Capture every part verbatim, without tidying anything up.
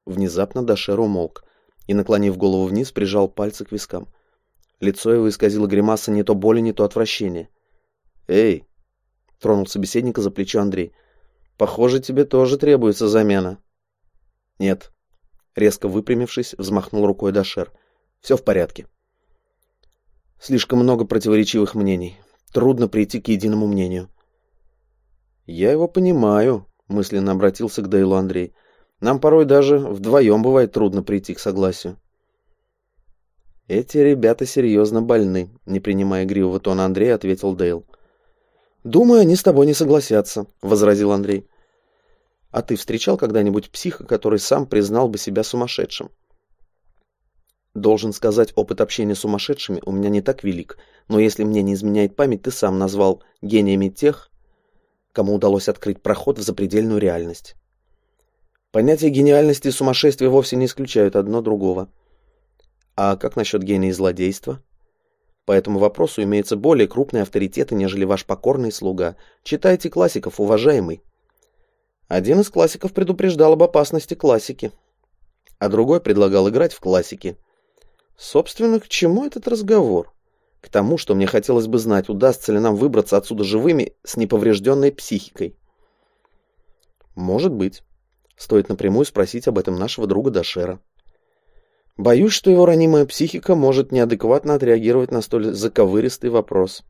Внезапно Дашер умолк и, наклонив голову вниз, прижал пальцы к вискам. Лицо его исказило гримаса не то боли, не то отвращения. «Эй!» — тронул собеседника за плечо Андрей. «Похоже, тебе тоже требуется замена». «Нет». Резко выпрямившись, взмахнул рукой Дашер. «Все в порядке». Слишком много противоречивых мнений. Трудно прийти к единому мнению. «Я его понимаю», — мысленно обратился к Дейлу Андрей. «Нам порой даже вдвоем бывает трудно прийти к согласию». «Эти ребята серьезно больны», — не принимая игривого тона Андрея, ответил Дейл. «Думаю, они с тобой не согласятся», — возразил Андрей. «А ты встречал когда-нибудь психа, который сам признал бы себя сумасшедшим?» «Должен сказать, опыт общения с сумасшедшими у меня не так велик, но если мне не изменяет память, ты сам назвал гениями тех, кому удалось открыть проход в запредельную реальность. Понятия гениальности и сумасшествия вовсе не исключают одно другого. А как насчет гения и злодейства? По этому вопросу имеются более крупные авторитеты, нежели ваш покорный слуга. Читайте классиков, уважаемый». Один из классиков предупреждал об опасности классики, а другой предлагал играть в классики. Собственно, к чему этот разговор? К тому, что мне хотелось бы знать, удастся ли нам выбраться отсюда живыми с неповрежденной психикой. Может быть. Стоит напрямую спросить об этом нашего друга Дашера. Боюсь, что его ранимая психика может неадекватно отреагировать на столь заковыристый вопрос.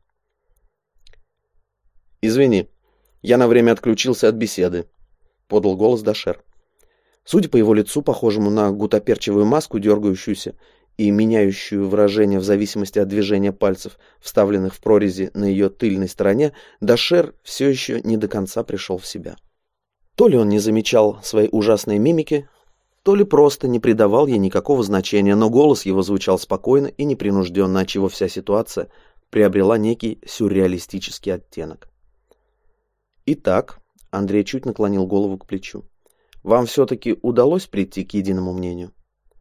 «Извини, я на время отключился от беседы», — подал голос Дашер. Судя по его лицу, похожему на гутоперчивую маску, дергающуюся и меняющую выражение в зависимости от движения пальцев, вставленных в прорези на ее тыльной стороне, Дашер все еще не до конца пришел в себя. То ли он не замечал своей ужасной мимики, то ли просто не придавал ей никакого значения, но голос его звучал спокойно и непринужденно, отчего вся ситуация приобрела некий сюрреалистический оттенок. «Итак», — Андрей чуть наклонил голову к плечу, — «вам все-таки удалось прийти к единому мнению?»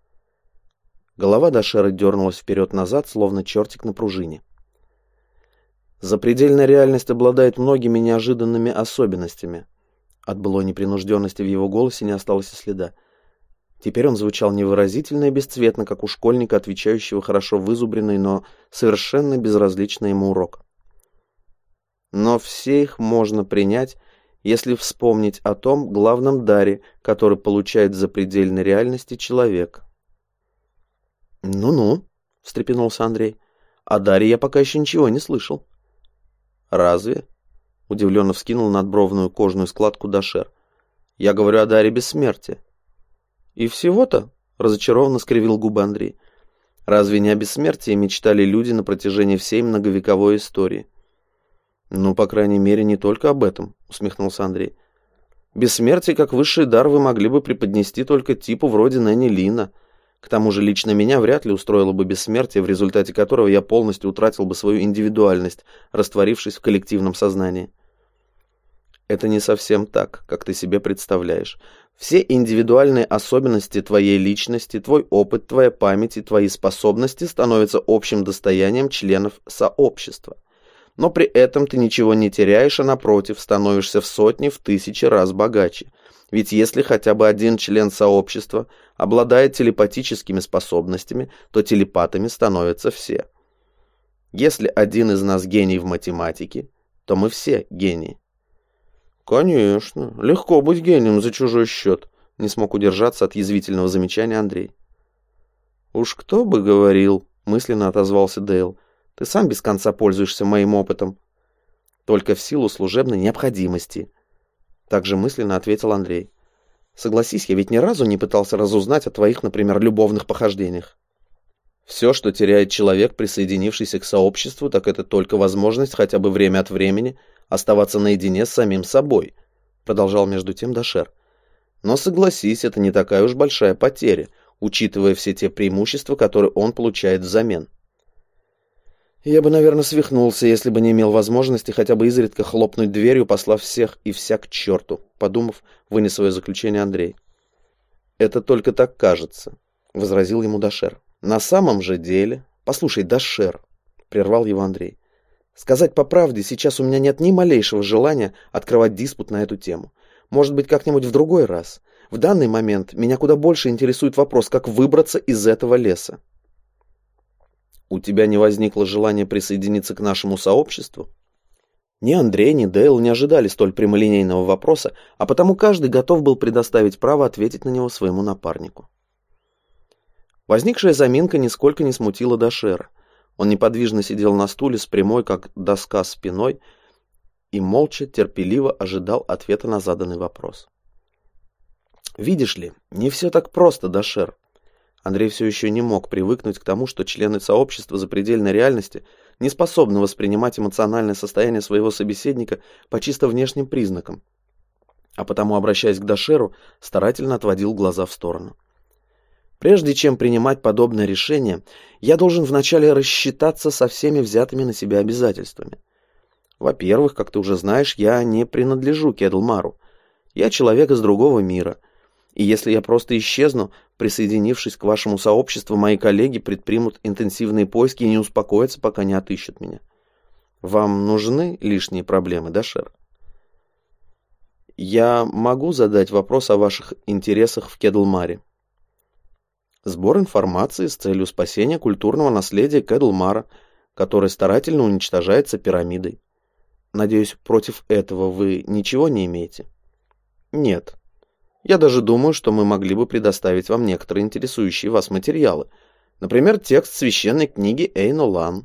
Голова Дашера дернулась вперед-назад, словно чертик на пружине. «Запредельная реальность обладает многими неожиданными особенностями». От былой непринужденности в его голосе не осталось и следа. Теперь он звучал невыразительно и бесцветно, как у школьника, отвечающего хорошо вызубренный, но совершенно безразличный ему урок. Но все их можно принять, если вспомнить о том главном даре, который получает в запредельной реальности человек. «Ну-ну», — встрепенулся Андрей, — «о даре я пока еще ничего не слышал». «Разве?» — удивленно вскинул надбровную кожную складку Дашер. «Я говорю о даре бессмертия». «И всего-то?» — разочарованно скривил губы Андрей. «Разве не о бессмертии мечтали люди на протяжении всей многовековой истории?» «Ну, по крайней мере, не только об этом», — усмехнулся Андрей. «Бессмертие как высший дар вы могли бы преподнести только типу вроде Нэнни Лина. К тому же лично меня вряд ли устроило бы бессмертие, в результате которого я полностью утратил бы свою индивидуальность, растворившись в коллективном сознании». «Это не совсем так, как ты себе представляешь. Все индивидуальные особенности твоей личности, твой опыт, твоя память и твои способности становятся общим достоянием членов сообщества. Но при этом ты ничего не теряешь, а напротив, становишься в сотни, в тысячи раз богаче. Ведь если хотя бы один член сообщества обладает телепатическими способностями, то телепатами становятся все. Если один из нас гений в математике, то мы все гении». «Конечно, легко быть гением за чужой счет», — не смог удержаться от язвительного замечания Андрей. «Уж кто бы говорил», — мысленно отозвался Дейл. «Ты сам без конца пользуешься моим опытом». «Только в силу служебной необходимости», — также мысленно ответил Андрей. «Согласись, я ведь ни разу не пытался разузнать о твоих, например, любовных похождениях». «Все, что теряет человек, присоединившийся к сообществу, так это только возможность хотя бы время от времени оставаться наедине с самим собой», — продолжал между тем Дашер. «Но согласись, это не такая уж большая потеря, учитывая все те преимущества, которые он получает взамен». «Я бы, наверное, свихнулся, если бы не имел возможности хотя бы изредка хлопнуть дверью, послав всех и вся к черту», — подумав, вынес свое заключение Андрей. «Это только так кажется», — возразил ему Дашер. «На самом же деле...» «Послушай, Дашер», — прервал его Андрей, — «сказать по правде, сейчас у меня нет ни малейшего желания открывать диспут на эту тему. Может быть, как-нибудь в другой раз. В данный момент меня куда больше интересует вопрос, как выбраться из этого леса. У тебя не возникло желания присоединиться к нашему сообществу? Ни Андрей, ни Дейл не ожидали столь прямолинейного вопроса, а потому каждый готов был предоставить право ответить на него своему напарнику. Возникшая заминка нисколько не смутила Дашера. Он неподвижно сидел на стуле с прямой, как доска, спиной и молча, терпеливо ожидал ответа на заданный вопрос. «Видишь ли, не все так просто, Дашер». Андрей все еще не мог привыкнуть к тому, что члены сообщества запредельной реальности не способны воспринимать эмоциональное состояние своего собеседника по чисто внешним признакам, а потому, обращаясь к Дашеру, старательно отводил глаза в сторону. «Прежде чем принимать подобное решение, я должен вначале рассчитаться со всеми взятыми на себя обязательствами. Во-первых, как ты уже знаешь, я не принадлежу Кедлмару. Я человек из другого мира. И если я просто исчезну, присоединившись к вашему сообществу, мои коллеги предпримут интенсивные поиски и не успокоятся, пока не отыщут меня. Вам нужны лишние проблемы, Дашер? Я могу задать вопрос о ваших интересах в Кедлмаре. Сбор информации с целью спасения культурного наследия Кедлмара, которое старательно уничтожается пирамидой. Надеюсь, против этого вы ничего не имеете? Нет. Я даже думаю, что мы могли бы предоставить вам некоторые интересующие вас материалы. Например, текст священной книги Эйн-Олан.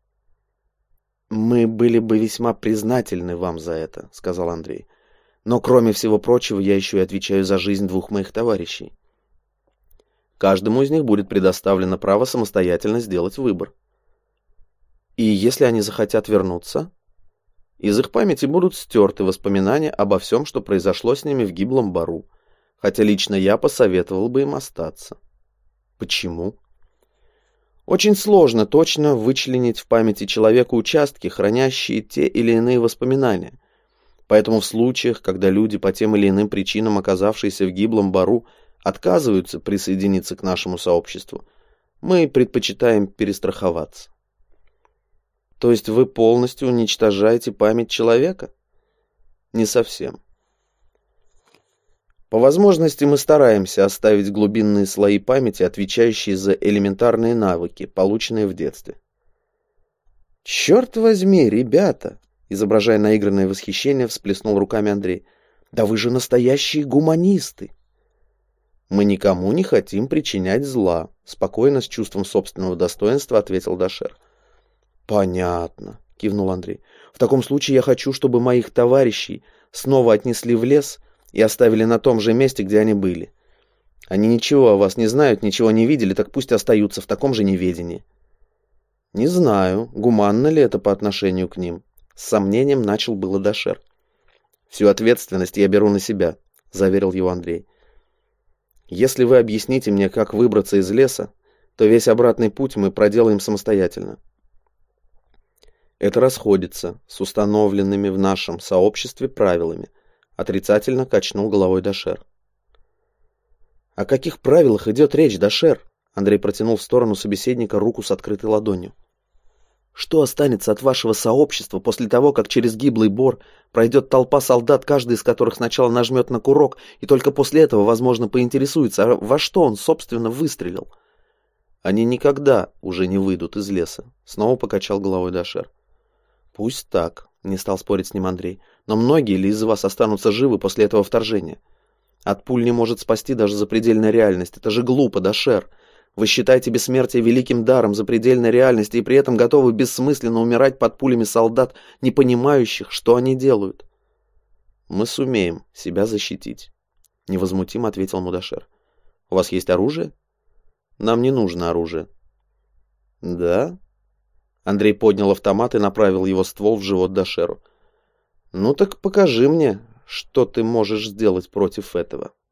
Мы были бы весьма признательны вам за это, сказал Андрей. Но кроме всего прочего, я еще и отвечаю за жизнь двух моих товарищей. Каждому из них будет предоставлено право самостоятельно сделать выбор. И если они захотят вернуться, из их памяти будут стерты воспоминания обо всем, что произошло с ними в гиблом бару, хотя лично я посоветовал бы им остаться. Почему? Очень сложно точно вычленить в памяти человека участки, хранящие те или иные воспоминания. Поэтому в случаях, когда люди по тем или иным причинам, оказавшиеся в гиблом бару, отказываются присоединиться к нашему сообществу, мы предпочитаем перестраховаться. То есть вы полностью уничтожаете память человека? Не совсем. По возможности мы стараемся оставить глубинные слои памяти, отвечающие за элементарные навыки, полученные в детстве. Черт возьми, ребята! Изображая наигранное восхищение, всплеснул руками Андрей. Да вы же настоящие гуманисты! Мы никому не хотим причинять зла, спокойно, с чувством собственного достоинства ответил Дашер. Понятно, кивнул Андрей. В таком случае я хочу, чтобы моих товарищей снова отнесли в лес и оставили на том же месте, где они были. Они ничего о вас не знают, ничего не видели, так пусть остаются в таком же неведении. Не знаю, гуманно ли это по отношению к ним. С сомнением начал было Дашер. Всю ответственность я беру на себя, заверил его Андрей. Если вы объясните мне, как выбраться из леса, то весь обратный путь мы проделаем самостоятельно. Это расходится с установленными в нашем сообществе правилами, отрицательно качнул головой Дашер. О каких правилах идет речь, Дашер? Андрей протянул в сторону собеседника руку с открытой ладонью. Что останется от вашего сообщества после того, как через гиблый бор пройдет толпа солдат, каждый из которых сначала нажмет на курок, и только после этого, возможно, поинтересуется, а во что он, собственно, выстрелил? Они никогда уже не выйдут из леса, снова покачал головой Дашер. Пусть так, не стал спорить с ним Андрей, но многие ли из вас останутся живы после этого вторжения? От пуль не может спасти даже запредельная реальность, это же глупо, Дашер. Вы считаете бессмертие великим даром запредельной реальности и при этом готовы бессмысленно умирать под пулями солдат, не понимающих, что они делают. Мы сумеем себя защитить, невозмутимо ответил Мудашер. У вас есть оружие? Нам не нужно оружие. Да? Андрей поднял автомат и направил его ствол в живот Дашеру. Ну так покажи мне, что ты можешь сделать против этого.